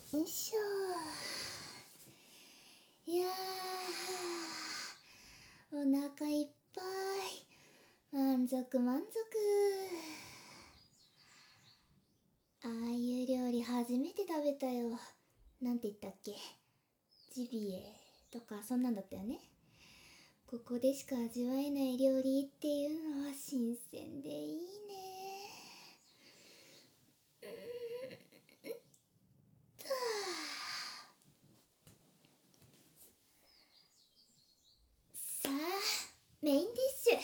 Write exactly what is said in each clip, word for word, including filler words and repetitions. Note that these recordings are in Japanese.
よいしょー。いやー、お腹いっぱい。満足満足。ああいう料理初めて食べたよ。なんて言ったっけ、ジビエとかそんなんだったよね。ここでしか味わえない料理っていうのは新鮮でいいね。さあ、メインディッシ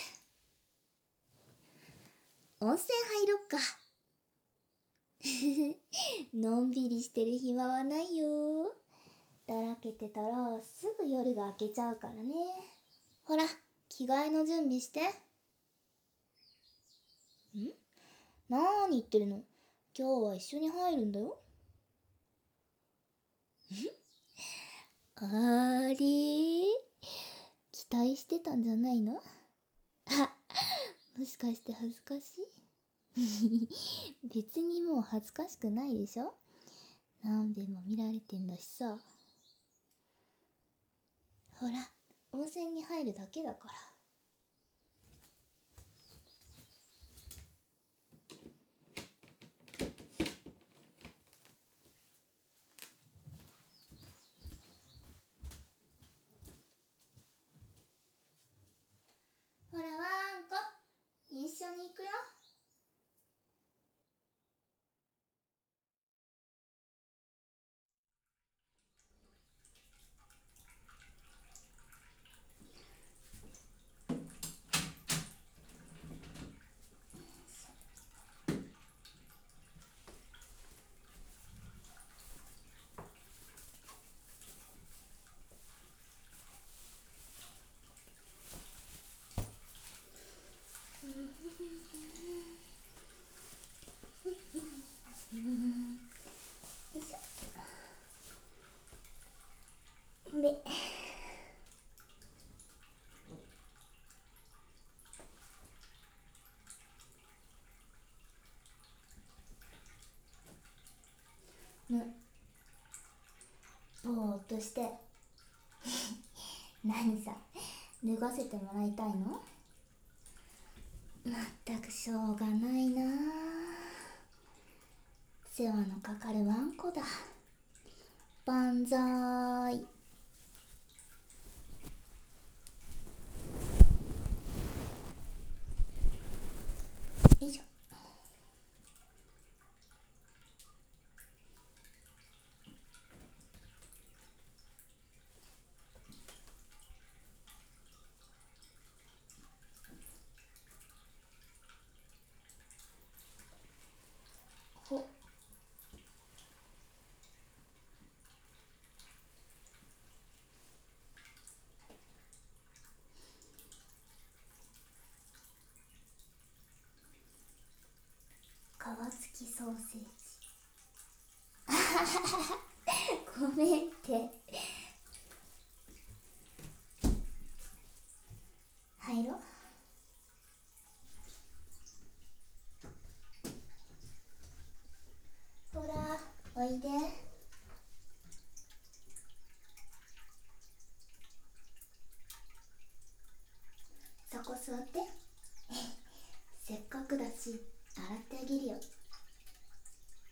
ュ。温泉入ろっか。のんびりしてる暇はないよ。だらけてたらすぐ夜が明けちゃうからね。ほら、着替えの準備して。ん？なーに言ってるの？今日は一緒に入るんだよ。ん？あれ？期待してたんじゃないの？あ、もしかして恥ずかしい？別にもう恥ずかしくないでしょ？何べんも見られてんだしさ。ほら、温泉に入るだけだから。ほらワンコ、一緒に行くよ。よいしょ。で、む、ぼーっとして。何さ、脱がせてもらいたいの？まったくしょうがないな。世話のかかるワンコだ。万歳。よいしょ。ほ、皮付きソーセージ。ごめんって。入ろ。ほら、おいで。そこ座って。せっかくだし洗ってあげるよ。